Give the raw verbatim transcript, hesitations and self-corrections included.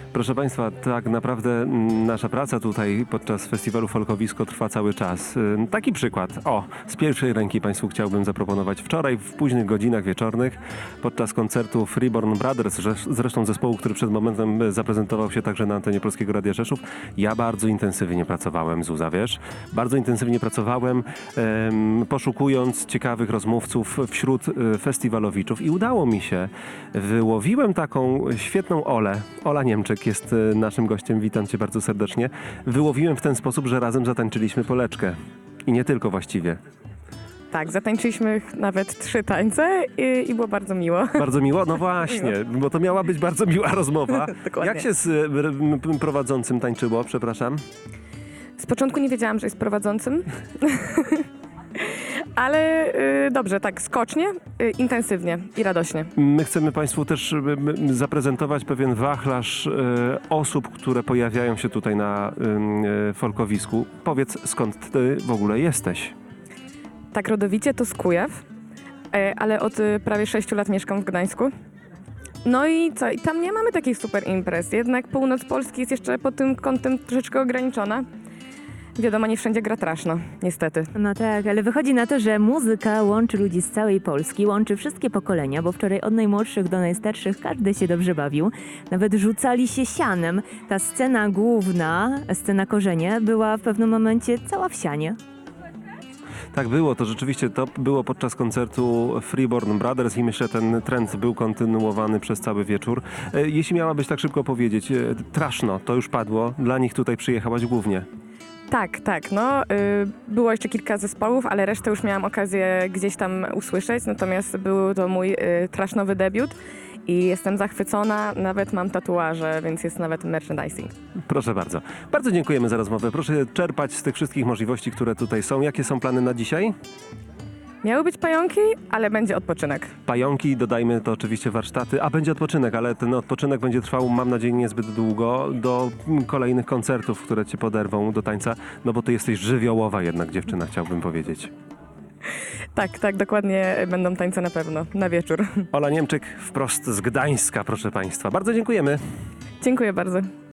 Proszę Państwa, tak naprawdę mm, nasza praca tutaj podczas festiwalu Folkowisko trwa cały czas. Ym, Taki przykład, o, z pierwszej ręki Państwu chciałbym zaproponować. Wczoraj w późnych godzinach wieczornych podczas koncertu Freeborn Brothers, zresz- zresztą zespołu, który przed momentem e, zaprezentował się także na antenie Polskiego Radia Rzeszów, ja bardzo intensywnie pracowałem, Zuza, wiesz? Bardzo intensywnie pracowałem, em, poszukując ciekawych rozmówców wśród e, festiwalowiczów i udało mi się. Wyłowiłem taką świetną Olę. Ola Niemczyk jest e, naszym gościem, witam Cię bardzo serdecznie. Wyłowiłem w ten sposób, że razem zatańczyliśmy poleczkę. I nie tylko właściwie. Tak, zatańczyliśmy nawet trzy tańce i, i było bardzo miło. Bardzo miło? No właśnie, bo to miała być bardzo miła rozmowa. Dokładnie. Jak się z e, r- m- prowadzącym tańczyło, przepraszam? Z początku nie wiedziałam, że jest prowadzącym, ale y, dobrze, tak skocznie, y, intensywnie i radośnie. My chcemy Państwu też m, m, zaprezentować pewien wachlarz e, osób, które pojawiają się tutaj na ym, e, Folkowisku. Powiedz, skąd Ty w ogóle jesteś? Tak rodowicie to z Kujaw, y, ale od y, prawie sześciu lat mieszkam w Gdańsku. No i co? I tam nie mamy takich super imprez. Jednak północ Polski jest jeszcze pod tym kątem troszeczkę ograniczona. Wiadomo, nie wszędzie gra traszno, niestety. No tak, ale wychodzi na to, że muzyka łączy ludzi z całej Polski, łączy wszystkie pokolenia, bo wczoraj od najmłodszych do najstarszych każdy się dobrze bawił. Nawet rzucali się sianem. Ta scena główna, scena korzenie, była w pewnym momencie cała w sianie. Tak było, to rzeczywiście to było podczas koncertu Freeborn Brothers i myślę, ten trend był kontynuowany przez cały wieczór. E, Jeśli miałabyś tak szybko powiedzieć, e, Traszno, to już padło, dla nich tutaj przyjechałaś głównie. Tak, tak, no y, było jeszcze kilka zespołów, ale resztę już miałam okazję gdzieś tam usłyszeć, natomiast był to mój y, trashnowy debiut i jestem zachwycona, nawet mam tatuaże, więc jest nawet merchandising. Proszę bardzo. Bardzo dziękujemy za rozmowę. Proszę czerpać z tych wszystkich możliwości, które tutaj są. Jakie są plany na dzisiaj? Miały być pająki, ale będzie odpoczynek. Pająki, dodajmy to oczywiście warsztaty, a będzie odpoczynek, ale ten odpoczynek będzie trwał, mam nadzieję, niezbyt długo, do mm, kolejnych koncertów, które cię poderwą do tańca, no bo ty jesteś żywiołowa jednak dziewczyna, chciałbym powiedzieć. Tak, tak, dokładnie będą tańce na pewno, na wieczór. Ola Niemczyk wprost z Gdańska, proszę Państwa. Bardzo dziękujemy. Dziękuję bardzo.